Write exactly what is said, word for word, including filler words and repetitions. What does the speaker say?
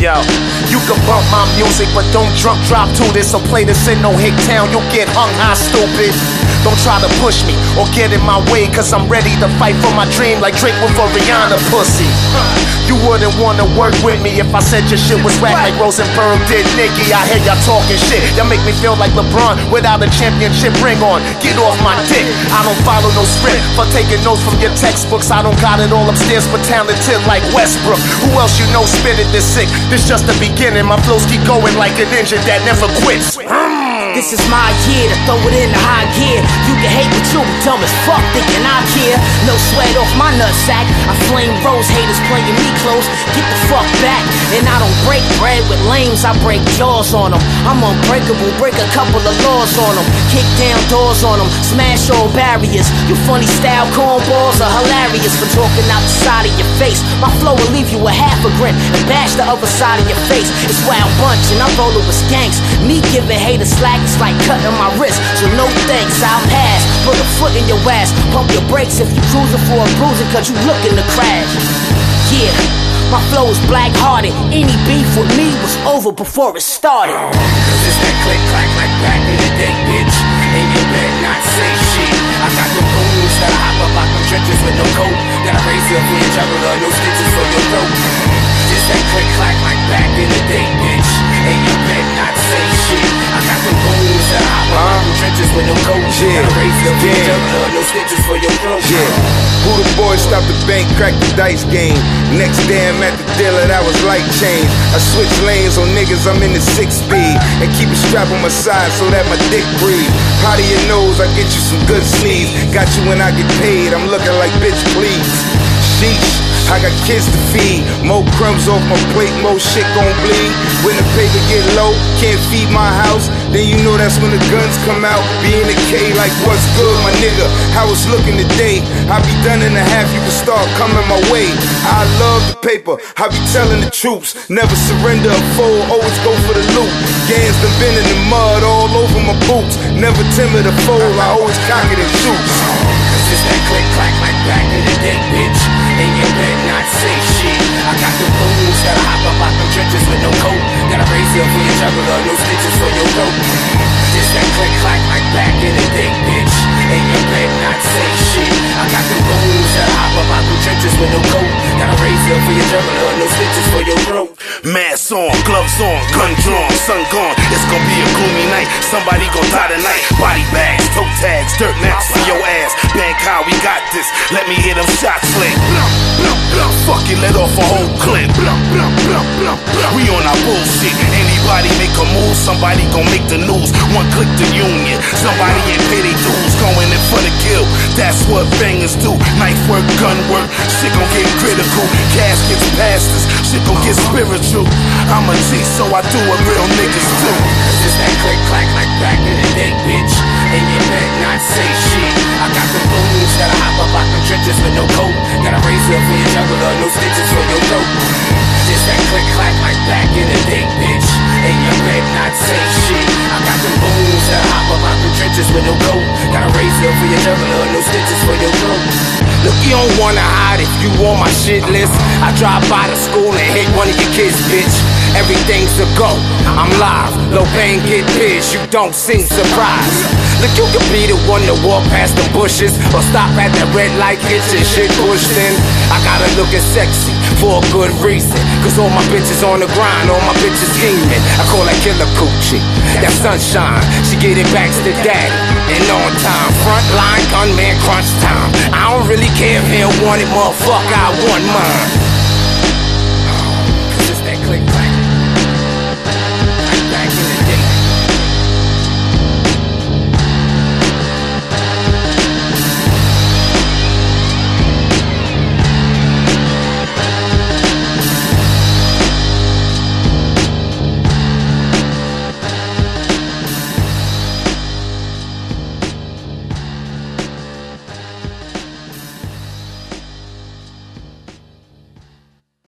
Yo, you can bump my music, but don't drunk drive to this. So play this in no hick town, you'll get hung high, stupid. Don't try to push me or get in my way, cause I'm ready to fight for my dream like Drake with a Rihanna pussy. You wouldn't wanna work with me if I said your shit was whack like Rosenberg did Nicki. I hear y'all talking shit, y'all make me feel like LeBron without a championship ring on. Get off my dick, I don't follow no script for taking notes from your textbooks. I don't got it all upstairs but talented like Westbrook. Who else you know spit it this sick? This just the beginning, my flows keep going like an engine that never quits. This is my year to throw it in the high gear. You can hate but you dumb as fuck thinking I care. No sweat off my nutsack. I flame rose haters playing me close. Get the fuck back. And I don't break bread with lames, I break jaws on them. I'm unbreakable, break a couple of laws on them. Kick down doors on them, smash all barriers. You funny style cornballs are hilarious for talking out the side of your face. My flow will leave you a half a grin and bash the other side of your face. It's Wild Bunch and I roll it with skanks. Me giving haters slack, it's like cutting my wrist. So no thanks, I'll pass. Put a foot in your ass, pump your brakes if you cruising for a bruising cause you looking to crash. Yeah, my flow is black-hearted. Any beef with me was over before it started. Cause it's that click clack like back in the day, bitch. And you better not say shit. I got them goons that I hop up out them trenches with no coat. Got a razor for your juggler, no stitches for your throat. Just that click clack like back in the day, bitch. And you better not say shit. I got them goons that I hop up out them trenches with no coat. Got a razor for your juggler, no stitches for your throat. Yeah. Who the boy stopped the bank, cracked the dice game. Next day I'm at the dealer, that was light change. I switch lanes on niggas, I'm in the six speed. And keep a strap on my side so that my dick breathe. Powder your nose, I get you some good sneeze. Got you when I get paid, I'm looking like bitch please. Sheesh, I got kids to feed. More crumbs off my plate, more shit gon' bleed. When the paper get low, can't feed my house. Then you know that's when the guns come out. Be in the K like what's good, my nigga. How it's looking today. I be done in a half, you can start coming my way. I love the paper, I be telling the troops. Never surrender a foe, always go for the loot. Gangs done been in the mud all over my boots. Never timid a foe, I always cock it and shoot. Cause it's that click clack like back in the day, bitch. And you better not say shit. I got the goons that I hop up out them trenches with no coat. Got a razor for your juggler, no stitches for your throat. Just that click clack like back in the day, bitch. And you better not say shit. I got the goons that I hop up out them trenches with no coat. Got a razor for your juggler, no stitches for your throat. Mask on, gloves on, gun drawn, sun gone. It's gonna be a gloomy night. Somebody gon' die tonight. Body bags, toe tags, dirt marks for your ass. Bangkok, we got this. Let me hear them shots flick. Fuck it, let off a whole clip. We on our bullshit. Anybody make a move, somebody gon' make the news. One click the union. Somebody ain't pay they dues. Going in for the kill. That's what bangers do. Knife work, gun work. Shit gon' get critical. Caskets, pastors. Shit gon' get spiritual. I'm a G, so I do what real niggas do. Cause it's that click clack like back in the day, bitch. And you better not say shit. I got the goons that I hop up out them trenches with no coat. Got a razor for your juggler, no stitches for your throat. Just that click clack like back in the day, bitch. And you better not say shit. I got the goons that I hop up out them trenches with no coat. Got a razor for your juggler, no stitches for your throat. Look, you don't wanna hide if you on my shit list. I drive by the school and hit one of your kids, bitch. Everything's a go, I'm live. Low pain, get pissed, you don't seem surprised. Look, you could be the one to walk past the bushes or stop at that red light, get your shit pushed in. I gotta look as sexy for a good reason. Cause all my bitches on the grind, all my bitches scheming. I call that killer coochie, that sunshine. She get it back to daddy, and on time. Frontline gunman, crunch time. I don't really care if he don't want it, motherfucker, I want mine.